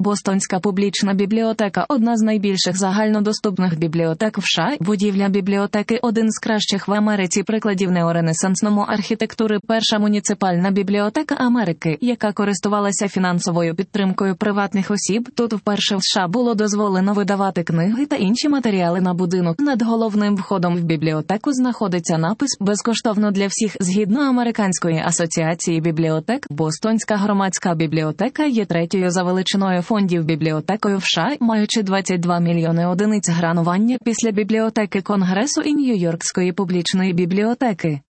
Бостонська публічна бібліотека – одна з найбільших загальнодоступних бібліотек в США. Будівля бібліотеки – один з кращих в Америці прикладів неоренесансному архітектури. Перша муніципальна бібліотека Америки, яка користувалася фінансовою підтримкою приватних осіб. Тут вперше в США було дозволено видавати книги та інші матеріали на будинок. Над головним входом в бібліотеку знаходиться напис «Безкоштовно для всіх». Згідно Американської асоціації бібліотек, Бостонська громадська бібліотека є третьою за величиною фондів бібліотекою в США, маючи 22 мільйони одиниць гранування після бібліотеки Конгресу і Нью-Йоркської публічної бібліотеки.